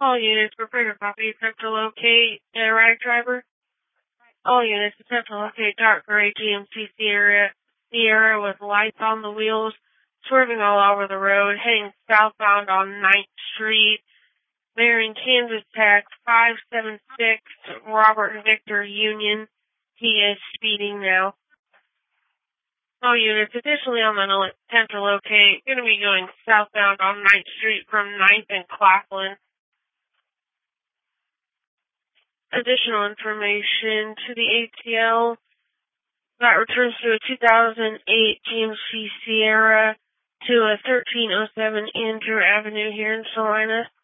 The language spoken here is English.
All units, prepare to copy. Attempt to locate erratic driver. All units, attempt to locate dark gray GMC Sierra with lights on the wheels, swerving all over the road, heading southbound on 9th Street, bearing Kansas Tax 576, Robert Victor Union. He is speeding now. All units, additionally on the attempt to locate, going to be going southbound on 9th Street from 9th and Claflin. Additional information to the ATL. That returns to a 2008 GMC Sierra to a 1307 Andrew Avenue here in Salina.